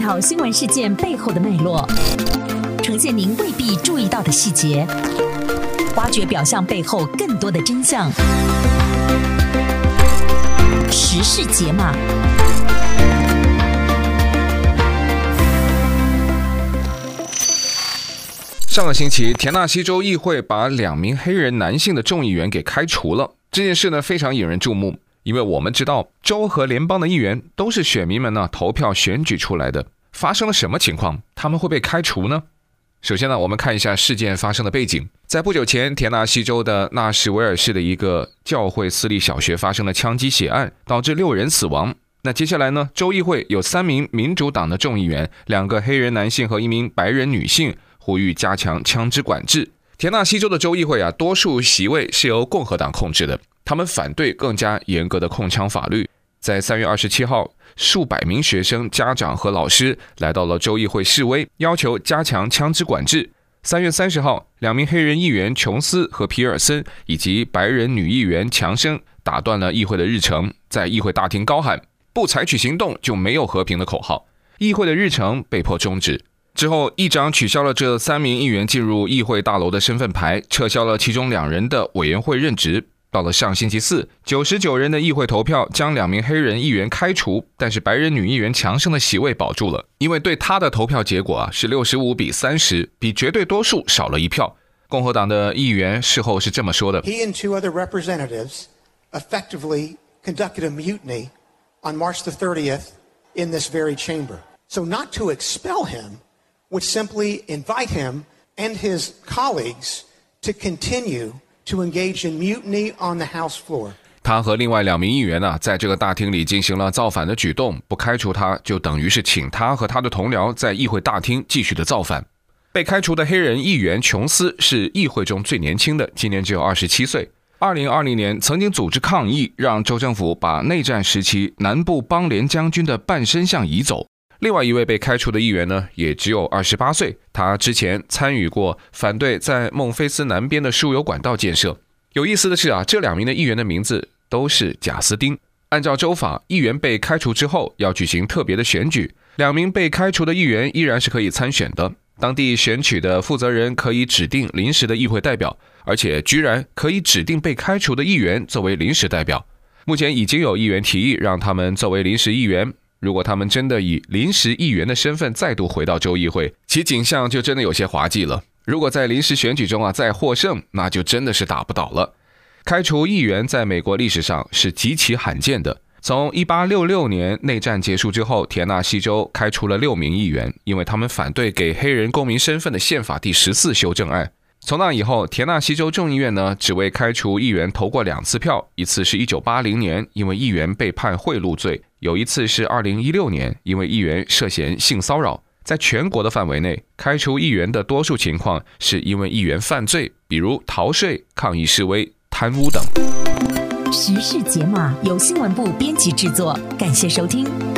讨新闻事件背后的脉络，呈现您未必注意到的细节，挖掘表象背后更多的真相。时事解码。 上个星期，田纳西州议会把2名黑人男性的众议员给开除了。这件事呢非常引人注目，因为我们知道州和联邦的议员都是选民们呢投票选举出来的。发生了什么情况，他们会被开除呢？首先呢，我们看一下事件发生的背景。在不久前，田纳西州的纳什维尔市的一个教会私立小学发生了枪击血案，导致6人死亡。那接下来呢，州议会有3名民主党的众议员，2个黑人男性和1名白人女性，呼吁加强枪支管制。田纳西州的州议会多数席位是由共和党控制的，他们反对更加严格的控枪法律。在3月27号，数百名学生、家长和老师来到了州议会示威，要求加强枪支管制。3月30号，2名黑人议员琼斯和皮尔森以及白人女议员强生打断了议会的日程，在议会大厅高喊“不采取行动就没有和平”的口号，议会的日程被迫终止。之后，议长取消了这3名议员进入议会大楼的身份牌，撤销了其中2人的委员会任职。到了上星期四，99人的议会投票将2名黑人议员开除，但是白人女议员强生的席位保住了，因为对她的投票结果是65比30，比绝对多数少了1票。共和党的议员事后是这么说的 He and 2 other representatives effectively conducted a mutiny on March the 30th in this very chamber. So not to expel him would simply invite him and his colleagues to continue to engage in mutiny on the House floor. 他和另外2名议员在这个大厅里进行了造反的举动，不开除他就等于是请他和他的同僚在议会大厅继续的造反。被开除的黑人议员琼斯是议会中最年轻的，今年只有27岁。2020年曾经组织抗议，让州政府把内战时期南部邦联将军的半身像移走。另外一位被开除的议员呢，也只有28岁，他之前参与过反对在孟菲斯南边的输油管道建设。有意思的是这2名的议员的名字都是贾斯汀。按照州法，议员被开除之后要举行特别的选举，2名被开除的议员依然是可以参选的。当地选举的负责人可以指定临时的议会代表，而且居然可以指定被开除的议员作为临时代表。目前已经有议员提议让他们作为临时议员，如果他们真的以临时议员的身份再度回到州议会，其景象就真的有些滑稽了。如果在临时选举中再获胜，那就真的是打不倒了。开除议员在美国历史上是极其罕见的。从1866年内战结束之后，田纳西州开除了6名议员，因为他们反对给黑人公民身份的宪法第14修正案。从那以后，田纳西州众议院呢只为开除议员投过2次票，一次是1980年，因为议员被判贿赂罪；有一次是2016年，因为议员涉嫌性骚扰。在全国的范围内，开除议员的多数情况是因为议员犯罪，比如逃税、抗议示威、贪污等。 时事解码由新闻部编辑制作，感谢收听。